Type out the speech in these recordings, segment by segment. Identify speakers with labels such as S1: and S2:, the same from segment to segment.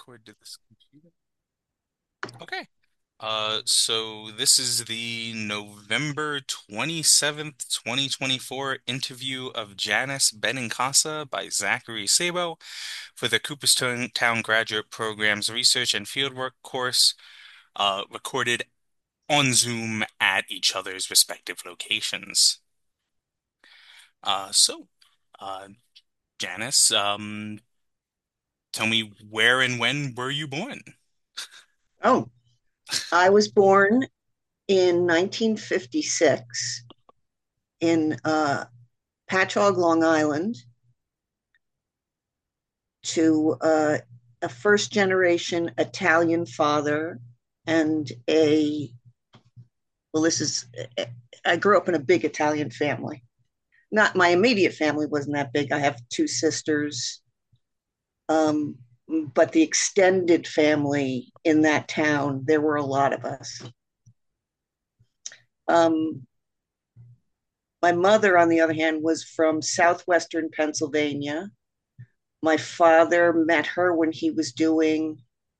S1: record to this computer. Okay. So this is the November 27th, 2024 interview of Janice Benincasa by Zachary Sabo for the Cooperstown Graduate Program's Research and Fieldwork course, recorded on Zoom at each other's respective locations. So, uh, Janice, tell me where and when were you born?
S2: Oh, I was born in 1956 in Patchogue, Long Island, to a first generation Italian father and well, I grew up in a big Italian family. Not my immediate family wasn't that big. I have two sisters, um, but the extended family in that town, there were a lot of us. Um, My mother, on the other hand, was from southwestern Pennsylvania. My father met her when he was doing,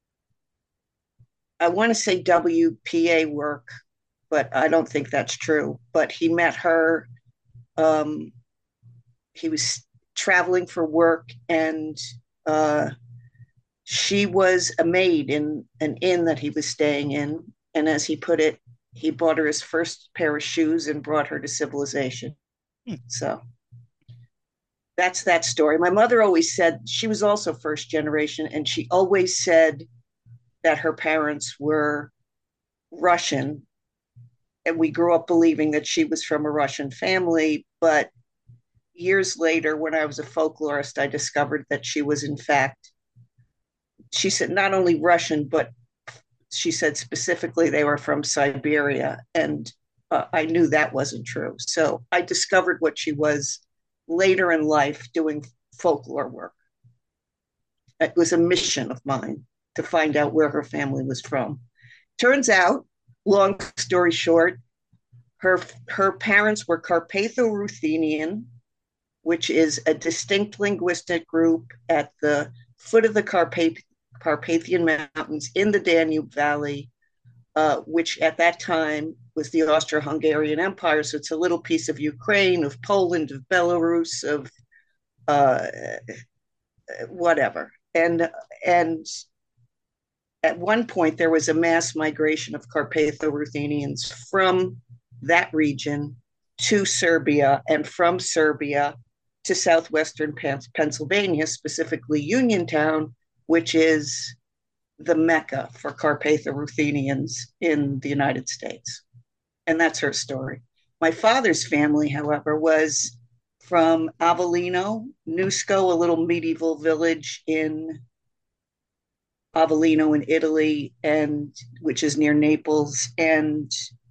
S2: I want to say WPA work, but I don't think that's true. But he met her. Um, he was traveling for work, and uh, she was a maid in an inn that he was staying in. And as he put it, he bought her his first pair of shoes and brought her to civilization.
S1: Hmm.
S2: So that's that story. My mother always said she was also first generation, and she always said that her parents were Russian. And we grew up believing that she was from a Russian family. But years later, when I was a folklorist, I discovered that she was, in fact, she said not only Russian, but she said specifically they were from Siberia. And I knew that wasn't true. So I discovered what she was later in life doing folklore work. It was a mission of mine to find out where her family was from. Turns out, long story short, her her parents were Carpatho-Ruthenian, which is a distinct linguistic group at the foot of the Carpathian Mountains in the Danube Valley, which at that time was the Austro-Hungarian Empire. So it's a little piece of Ukraine, of Poland, of Belarus, of uh, whatever. And at one point there was a mass migration of Carpatho-Ruthenians from that region to Serbia, and from Serbia to southwestern Pennsylvania, specifically Uniontown, which is the Mecca for Carpatho-Ruthenians in the United States. And that's her story. My father's family, however, was from Avellino, Nusco, a little medieval village in Avellino in Italy, and which is near Naples. And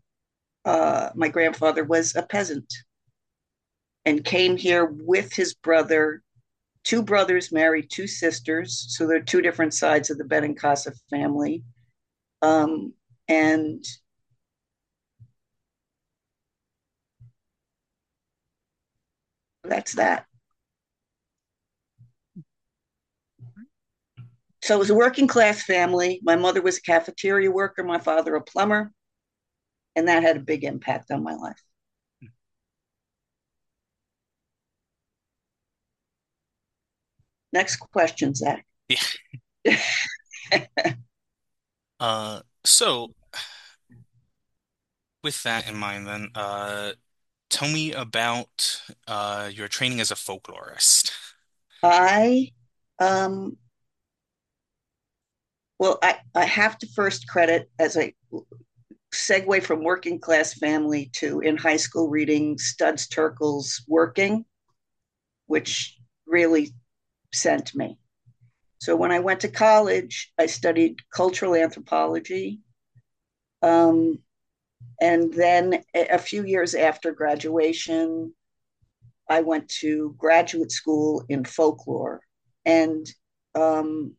S2: my grandfather was a peasant and came here with his brother. Two brothers married two sisters, so they're two different sides of the Benincasa family. And that's that. So it was a working class family. My mother was a cafeteria worker, my father a plumber, and that had a big impact on my life. Next question, Zach.
S1: Yeah. So with that in mind, then, tell me about your training as a folklorist.
S2: I um I have to first credit as a segue from working class family to in high school reading Studs Terkel's Working, which really sent me. So when I went to college, I studied cultural anthropology. Um, and then a few years after graduation, I went to graduate school in folklore. And um,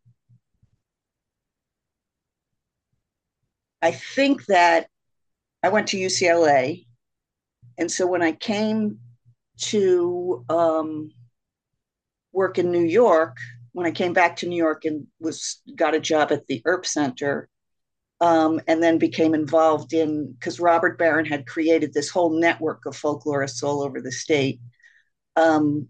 S2: I think that I went to UCLA. And so when I came to work in New York, when I came back to New York and was got a job at the Earp Center, and then became involved in because Robert Barron had created this whole network of folklorists all over the state. Um,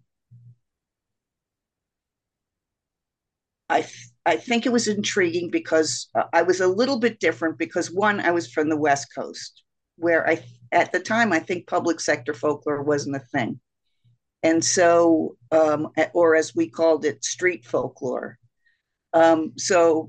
S2: I think it was intriguing because I was a little bit different because one, I was from the West Coast, where I at the time I think public sector folklore wasn't a thing, and so or as we called it, street folklore. Um, so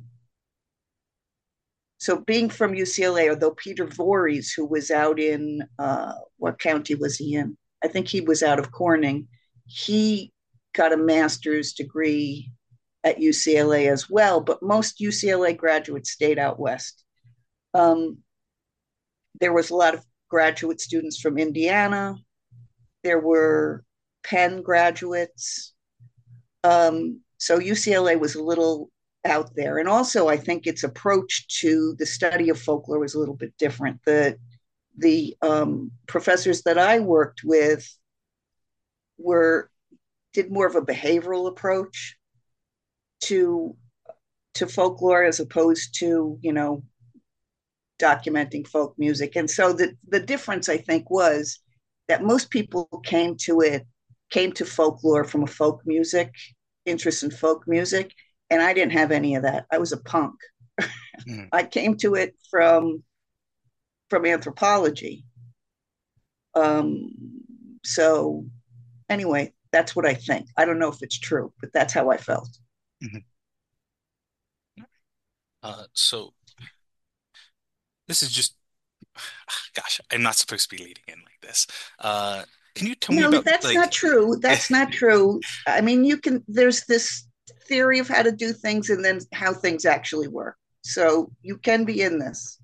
S2: so being from UCLA, although Peter Voorhees, who was out in what county was he in? I think he was out of Corning. He got a master's degree at UCLA as well, but most UCLA graduates stayed out west. Um, there was a lot of graduate students from Indiana. There were Penn graduates. So UCLA was a little out there. And also, I think its approach to the study of folklore was a little bit different. The professors that I worked with were did more of a behavioral approach to to folklore as opposed to documenting folk music. And so the difference I think was that most people came to folklore from a folk music interest in folk music, and I didn't have any of that. I was a punk.
S1: Mhm.
S2: I came to it from anthropology. Um, so anyway, that's what I think. I don't know if it's true, but that's how I felt.
S1: Mhm. So this is just, gosh, I'm not supposed to be leading in like this. Uh, can you tell me
S2: No,
S1: about
S2: that's not
S1: like,
S2: true. That's not true. I mean, there's this theory of how to do things and then how things actually work. So you can be in this.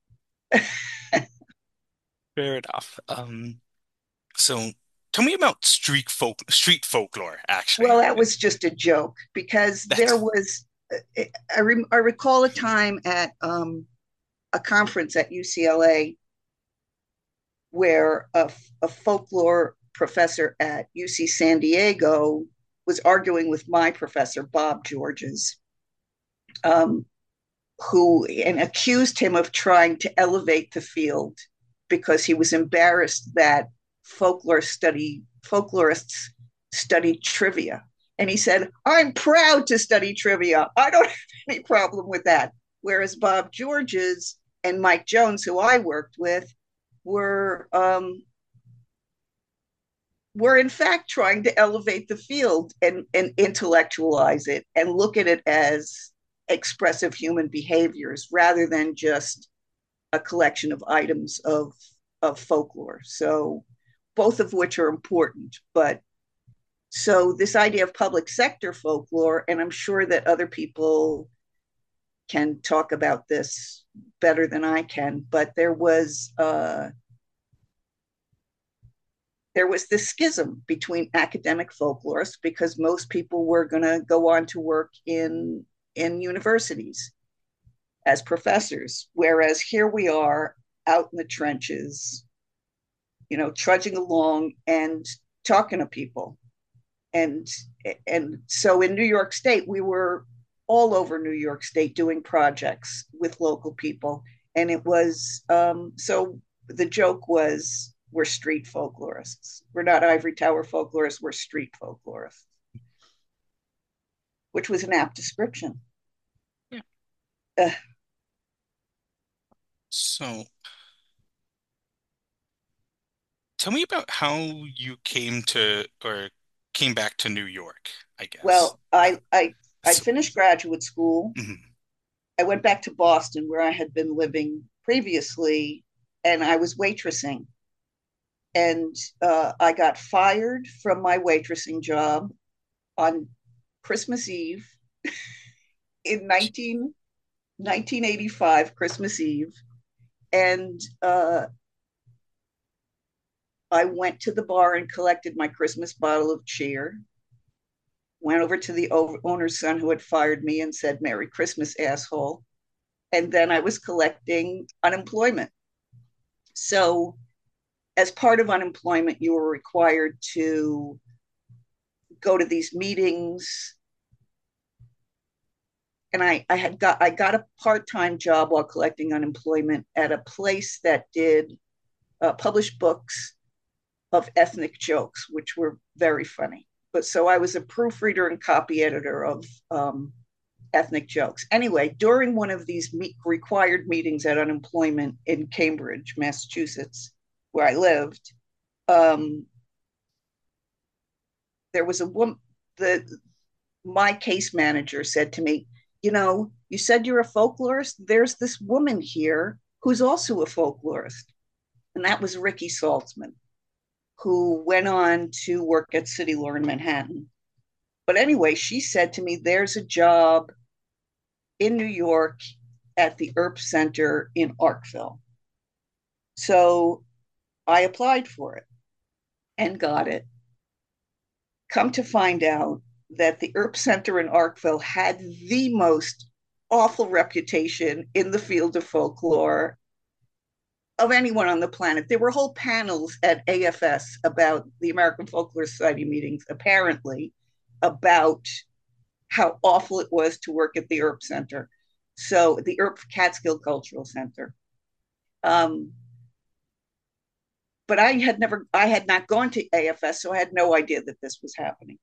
S1: fair enough. So tell me about street folklore, actually.
S2: Well, that was just a joke because there
S1: That's
S2: was, I recall a time at a conference at UCLA where a folklore professor at UC San Diego was arguing with my professor, Bob Georges, um, who and accused him of trying to elevate the field because he was embarrassed that folklorists studied trivia. And he said, I'm proud to study trivia. I don't have any problem with that. Whereas Bob Georges and Mike Jones, who I worked with, were were in fact trying to elevate the field and intellectualize it and look at it as expressive human behaviors rather than just a collection of items of folklore. So both of which are important. But so this idea of public sector folklore, and I'm sure that other people can talk about this better than I can, but there was this schism between academic folklorists because most people were going to go on to work in universities as professors, whereas here we are out in the trenches, trudging along and talking to people. And and so in New York State, we were all over New York State doing projects with local people, and it was so the joke was we're street folklorists. We're not ivory tower folklorists. We're street folklorists, which was an apt description.
S1: yeah.
S2: Uh,
S1: So tell me about how you came to or came back to New York, I guess.
S2: well, I
S1: So,
S2: finished graduate school.
S1: mhm.
S2: I went back to Boston where I had been living previously, and I was waitressing. And I got fired from my waitressing job on Christmas Eve in 1985, Christmas Eve. And I went to the bar and collected my Christmas bottle of cheer, went over to the owner's son who had fired me and said, Merry Christmas, asshole. And then I was collecting unemployment. So, as part of unemployment, you were required to go to these meetings and I got a part-time job while collecting unemployment at a place that did published books of ethnic jokes, which were very funny. But so I was a proofreader and copy editor of ethnic jokes. Anyway, during one of these required meetings at unemployment in Cambridge, Massachusetts, where I lived, um, there was a woman. The My case manager said to me, "You know, you said you're a folklorist. There's this woman here who's also a folklorist," and that was Ricky Saltzman, who went on to work at City Law in Manhattan. But anyway, she said to me, "There's a job in New York at the Earp Center in Arkville." So I applied for it and got it. Come to find out that the Earp Center in Arkville had the most awful reputation in the field of folklore of anyone on the planet. There were whole panels at AFS about the American Folklore Society meetings, apparently, about how awful it was to work at the Earp Center. So the Earp Catskill Cultural Center. Um, but I had not gone to AFS, so I had no idea that this was happening.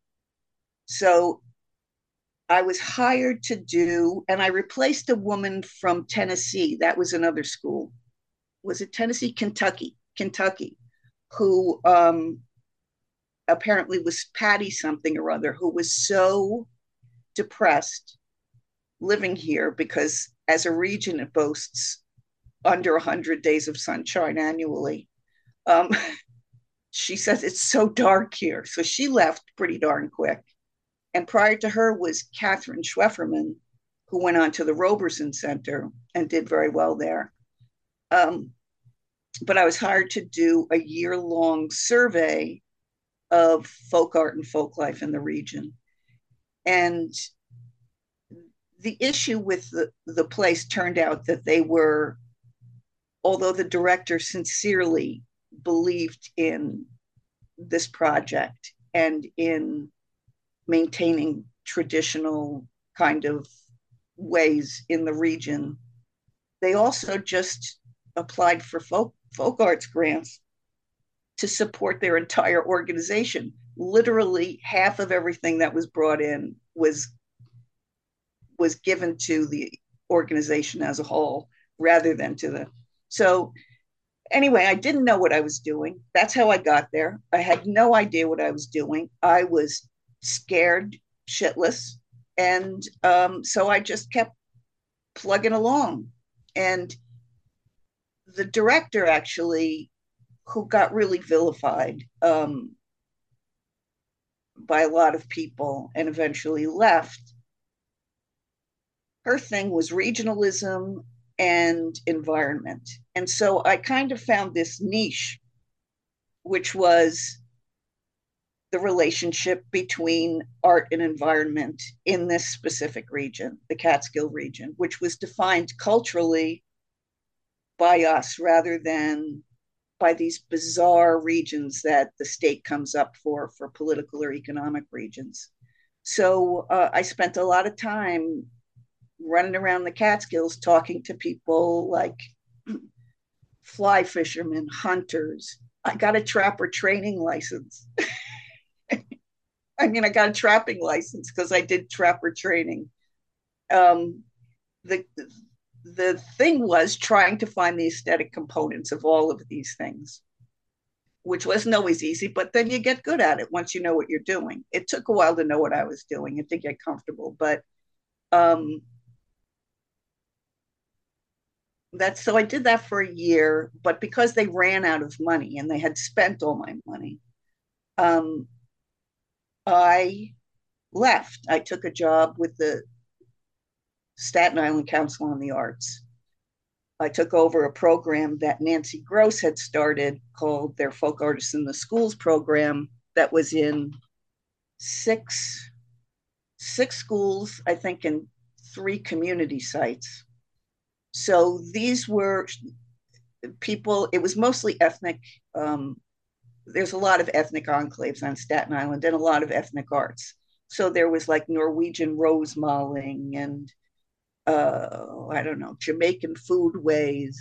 S2: So I was hired to do, and I replaced a woman from Tennessee. That was another school. Was it Tennessee? Kentucky, who apparently was Patty something or other, who was so depressed living here because as a region, it boasts under 100 days of sunshine annually. Um, she says it's so dark here. So she left pretty darn quick. And prior to her was Catherine Schwefferman, who went on to the Roberson Center and did very well there. Um, but I was hired to do a year-long survey of folk art and folk life in the region. And the issue with the place turned out that they were, although the director sincerely believed in this project and in maintaining traditional kind of ways in the region, they also just applied for folk arts grants to support their entire organization. Literally half of everything that was brought in was given to the organization as a whole rather than to the. So anyway, I didn't know what I was doing. That's how I got there. I had no idea what I was doing. I was scared shitless. And so I just kept plugging along. And the director, actually, who got really vilified by a lot of people and eventually left, her thing was regionalism and environment. And so I kind of found this niche, which was the relationship between art and environment in this specific region, the Catskill region, which was defined culturally by us rather than by these bizarre regions that the state comes up for political or economic regions. So I spent a lot of time running around the Catskills talking to people like fly fishermen, hunters. I got a trapper training license. I mean, I got a trapping license because I did trapper training. Um, the the thing was trying to find the aesthetic components of all of these things, which wasn't always easy, but then you get good at it once you know what you're doing. It took a while to know what I was doing and to get comfortable, but um, that's so I did that for a year. But because they ran out of money and they had spent all my money, um, I left. I took a job with the Staten Island Council on the Arts. I took over a program that Nancy Gross had started called their Folk Artists in the Schools program that was in six schools, I think, in 3 community sites. So these were people, it was mostly ethnic. There's a lot of ethnic enclaves on Staten Island and a lot of ethnic arts. So there was like Norwegian rose malling and I don't know, Jamaican foodways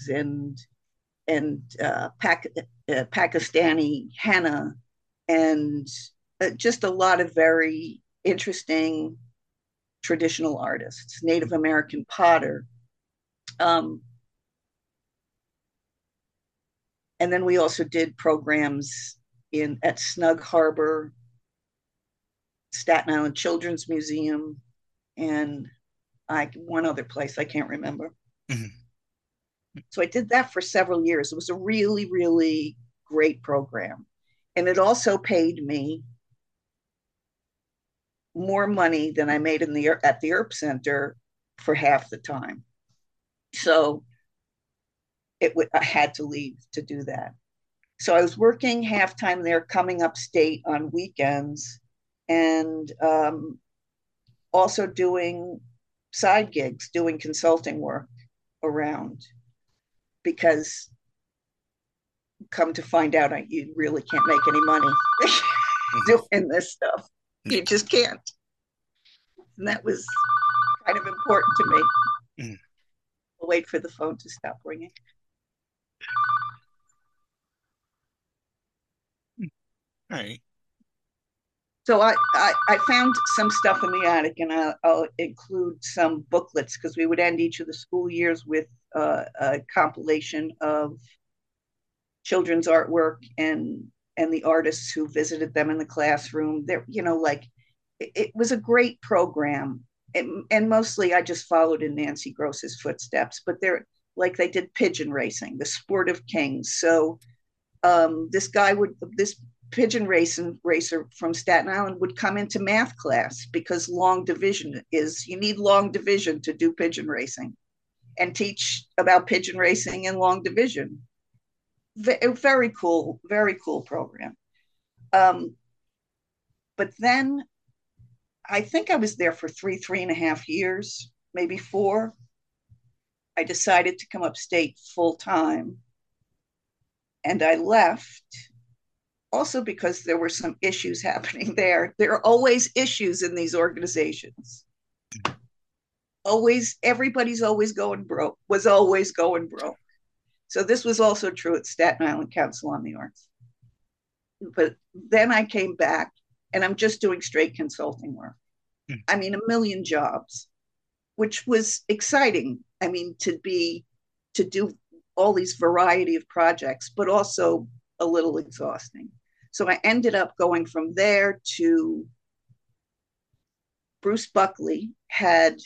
S2: and Pakistani henna and just a lot of very interesting traditional artists, Native American potter. Um, and then we also did programs in at Snug Harbor, Staten Island Children's Museum, and one other place I can't remember.
S1: Mhm.
S2: So I did that for several years. It was a really, really great program. And it also paid me more money than I made at the Earp Center for half the time. So I had to leave to do that. So I was working half time there, coming upstate on weekends, and also doing side gigs, doing consulting work around because come to find out, you really can't make any money
S1: Mhm.
S2: doing this stuff.
S1: Yeah.
S2: You just can't. And that was kind of important to me.
S1: Mhm.
S2: I'll wait for the phone to stop ringing.
S1: All right.
S2: So I found some stuff in the attic, and I'll include some booklets because we would end each of the school years with a compilation of children's artwork and the artists who visited them in the classroom. There, like it was a great program, and mostly I just followed in Nancy Gross's footsteps. But they're like they did pigeon racing, the sport of kings. So this pigeon racer from Staten Island would come into math class because long division is you need long division to do pigeon racing and teach about pigeon racing and long division. Very cool program. Um, but then I think I was there for three and a half years, maybe four. I decided to come upstate full time and I left also because there were some issues happening there. There are always issues in these organizations. Always, everybody's always going broke, was always going broke. So this was also true at Staten Island Council on the Arts. But then I came back and I'm just doing straight consulting work.
S1: Mhm.
S2: I mean, a million jobs, which was exciting. I mean, to do all these variety of projects, but also a little exhausting. So I ended up going from there to Bruce Buckley had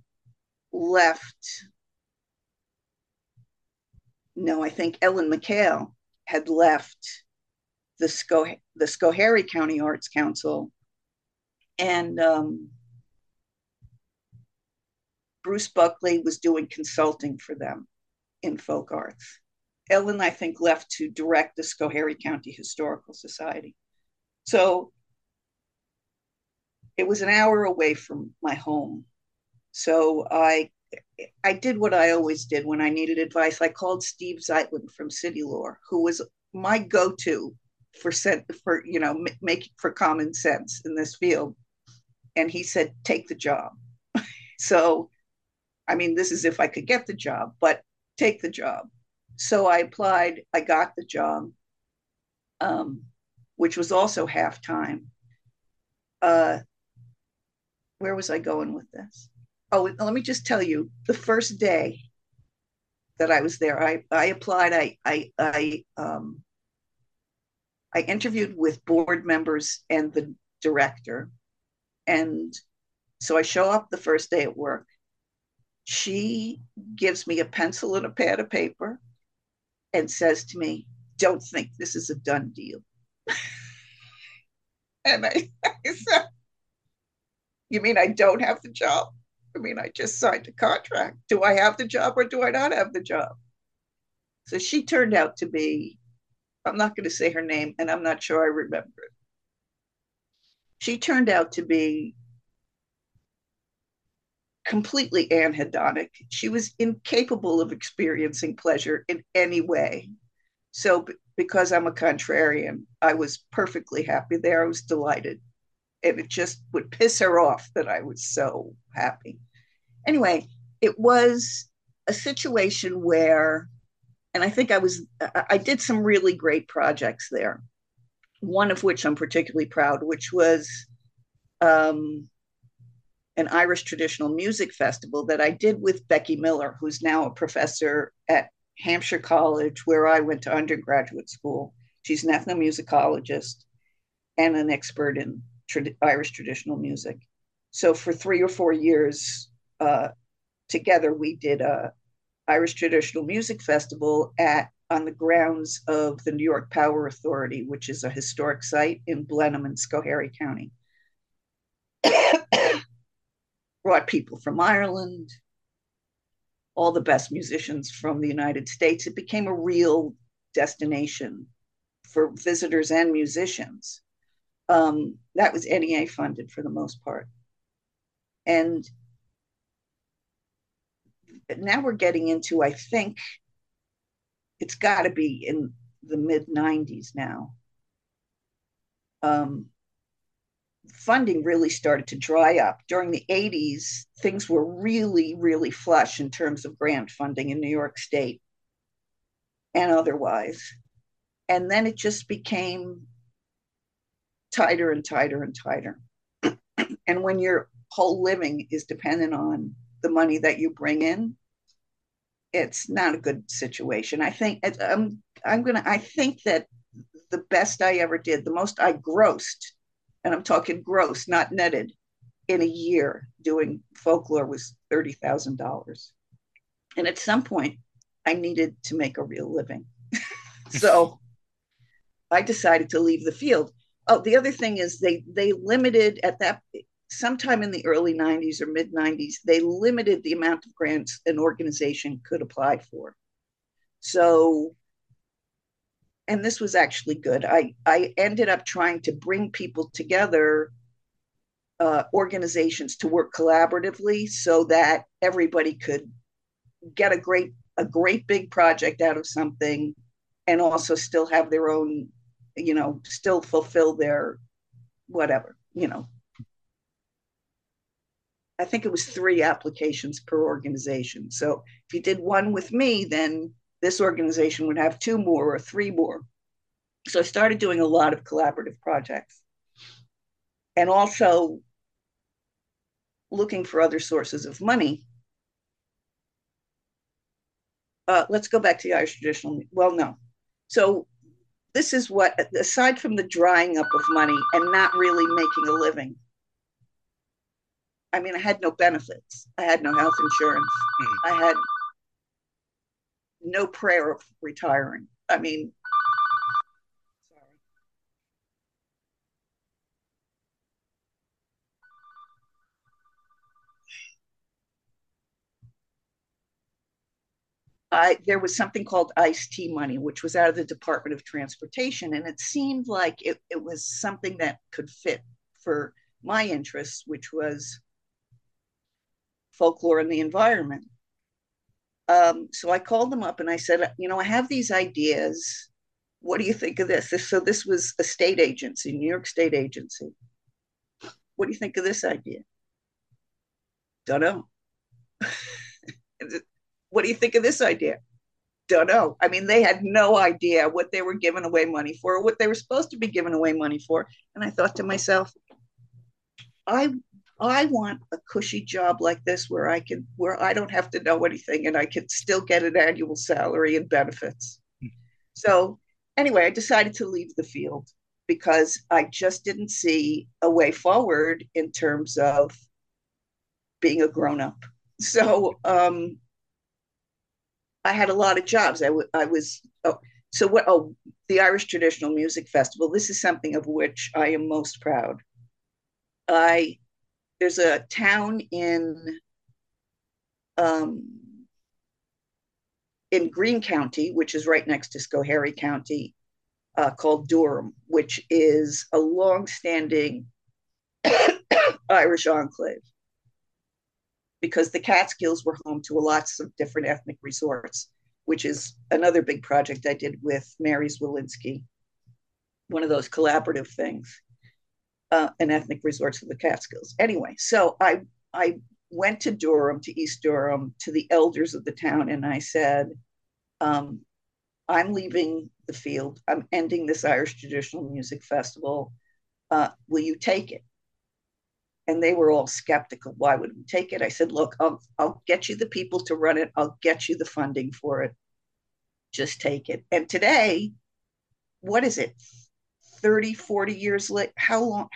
S2: left. No, I think Ellen McHale had left the Schoharie County Arts Council, and Bruce Buckley was doing consulting for them in folk arts. Ellen, I think, left to direct the Schoharie County Historical Society. So it was an hour away from my home. So I did what I always did when I needed advice. I called Steve Zeitlin from City Lore, who was my go-to for making for common sense in this field. And he said, take the job. So, I mean, this is if I could get the job, but take the job. So I applied. I got the job, um, which was also half time. Uh, where was I going with this? Oh, let me just tell you, the first day that I was there, I applied. I interviewed with board members and the director, and so I show up the first day at work. She gives me a pencil and a pad of paper and says to me, "Don't think this is a done deal." And I said, "You mean I don't have the job? I mean, I just signed a contract. Do I have the job or do I not have the job?" So she turned out to be, I'm not going to say her name, and I'm not sure I remember it. She turned out to be completely anhedonic. She was incapable of experiencing pleasure in any way. So, because I'm a contrarian, I was perfectly happy there. I was delighted. And it just would piss her off that I was so happy. Anyway, it was a situation where, and I think I did some really great projects there. One of which I'm particularly proud, which was um, an Irish traditional music festival that I did with Becky Miller, who's now a professor at Hampshire College, where I went to undergraduate school. She's an ethnomusicologist and an expert in Irish traditional music. So for 3 or 4 years together, we did a Irish Traditional Music Festival at on the grounds of the New York Power Authority, which is a historic site in Blenheim and Schoharie County. Brought people from Ireland, all the best musicians from the United States. It became a real destination for visitors and musicians. That was NEA funded for the most part. And now we're getting into, I think, it's got to be in the mid 90s now. Um, Funding really started to dry up. During the 80s, things were really, really flush in terms of grant funding in New York State and otherwise. And then it just became tighter and tighter and tighter. And when your whole living is dependent on the money that you bring in, it's not a good situation. I think that the best I ever did, the most I grossed, and I'm talking gross, not netted, in a year doing folklore was $30,000. And at some point, I needed to make a real living. So I decided to leave the field. Oh, the other thing is they limited at that sometime in the early 90s or mid 90s, they limited the amount of grants an organization could apply for. So, and this was actually good. I ended up trying to bring people together, organizations to work collaboratively so that everybody could get a great big project out of something and also still have their own, still fulfill their whatever, I think it was 3 applications per organization. So if you did one with me, then this organization would have 2 more or 3 more. So I started doing a lot of collaborative projects and also looking for other sources of money. Let's go back to the Irish traditional. Well, no. So this is what, aside from the drying up of money and not really making a living, I mean, I had no benefits. I had no health insurance.
S1: Mm.
S2: I had no prayer of retiring. I mean, there was something called Ice-T money, which was out of the Department of Transportation. And it seemed like it was something that could fit for my interests, which was folklore and the environment. So I called them up and I said, I have these ideas. What do you think of this? So this was a state agency, New York State agency. What do you think of this idea? Don't know. What do you think of this idea? Don't know. I mean, they had no idea what they were giving away money for, or what they were supposed to be giving away money for. And I thought to myself, I I want a cushy job like this where I don't have to know anything and I can still get an annual salary and benefits. So anyway, I decided to leave the field because I just didn't see a way forward in terms of being a grown up. So I had a lot of jobs. I was so what? Oh, the Irish Traditional Music Festival. This is something of which I am most proud. I There's a town um, in Greene County, which is right next to Schoharie County, called Durham, which is a long-standing Irish enclave because the Catskills were home to lots of different ethnic resorts, which is another big project I did with Mary Zwolinski, one of those collaborative things, an ethnic resorts of the Catskills. Anyway, so I went to Durham, to East Durham, to the elders of the town, and I said, um, I'm leaving the field. I'm ending this Irish Traditional Music Festival. Will you take it? And they were all skeptical. Why would we take it? I said, look, I'll get you the people to run it. I'll get you the funding for it. Just take it. And today, what is it? 30, 40 years late? How long?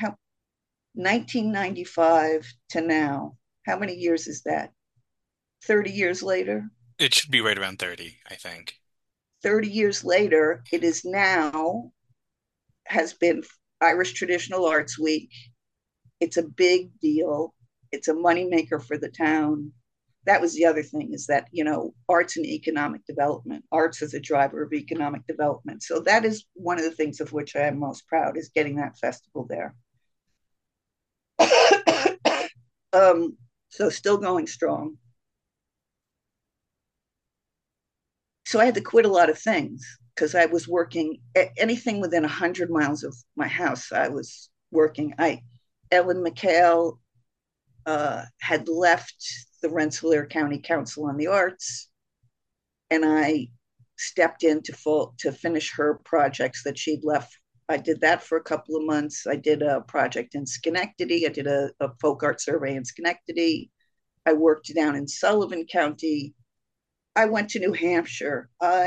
S2: 1995 to now. How many years is that? 30 years later?
S1: It should be right around 30, I think.
S2: 30 years later, it is now, has been Irish Traditional Arts Week. It's a big deal. It's a moneymaker for the town. That was the other thing, is that, arts and economic development. Arts is a driver of economic development. So that is one of the things of which I am most proud, is getting that festival there. So still going strong. So I had to quit a lot of things because I was working anything within 100 miles of my house. I was working. Ellen McHale had left the Rensselaer County Council on the Arts, and I stepped in to finish her projects that she'd left. I did that for a couple of months. I did a project in Schenectady. I did a folk art survey in Schenectady. I worked down in Sullivan County. I went to New Hampshire.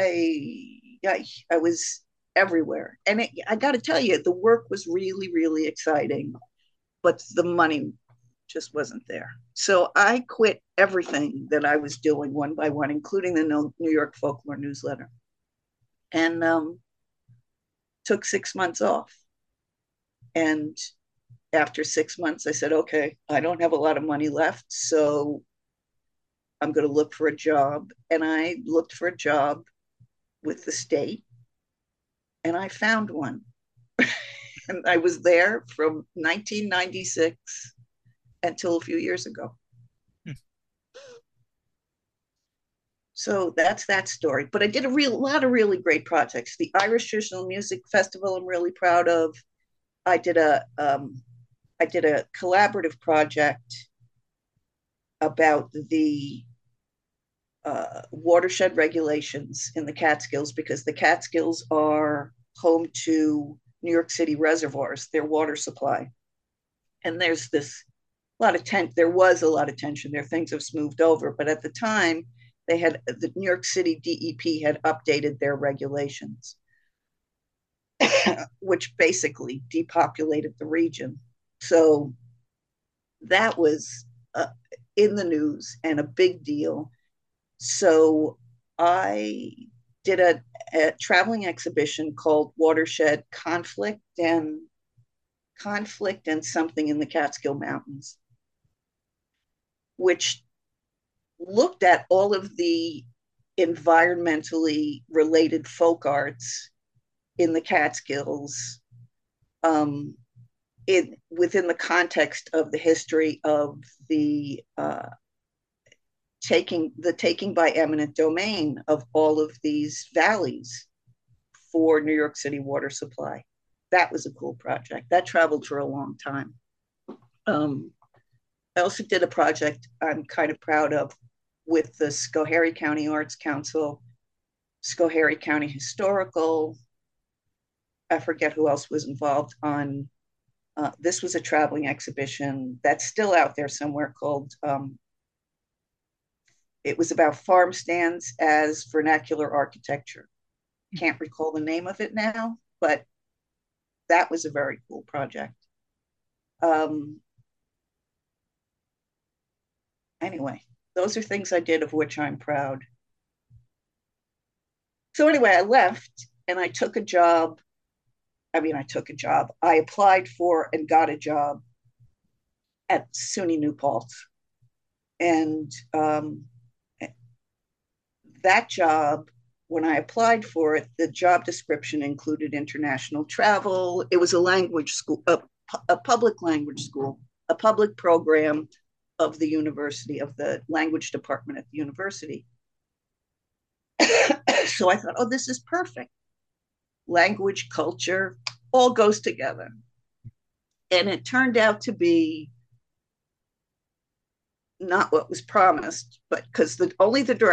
S2: I was everywhere, and I got to tell you, the work was really, really exciting, but the money just wasn't there. So I quit everything that I was doing one by one, including the New York Folklore newsletter, and took 6 months off. And after 6 months, I said, okay, I don't have a lot of money left, so I'm going to look for a job. And I looked for a job with the state, and I found one. And I was there from 1996 until a few years ago.
S1: Hmm.
S2: So that's that story. But I did a lot of really great projects. The Irish Traditional Music Festival, I'm really proud of. I did a collaborative project about the watershed regulations in the Catskills, because the Catskills are home to New York City reservoirs, their water supply. And there's this lot of there was a lot of tension there. Things have smoothed over, but at the time, the New York City DEP had updated their regulations, which basically depopulated the region. So that was in the news and a big deal. So I did a traveling exhibition called Watershed Conflict and Something in the Catskill Mountains, which looked at all of the environmentally related folk arts in the Catskills, within the context of the history of the taking by eminent domain of all of these valleys for New York City water supply. That was a cool project. That traveled for a long time. I also did a project I'm kind of proud of with the Schoharie County Arts Council, Schoharie County Historical. I forget who else was involved on. This was a traveling exhibition that's still out there somewhere called, it was about farm stands as vernacular architecture. Can't recall the name of it now, but that was a very cool project. Anyway, those are things I did of which I'm proud. So anyway, I left and I took a job. I applied for and got a job at SUNY New Paltz. And that job, when I applied for it, the job description included international travel. It was a language school, a public language school, a public program of the university, of the language department at the university. So I thought, oh, this is perfect. Language, culture, all goes together. And it turned out to be not what was promised, but because the only the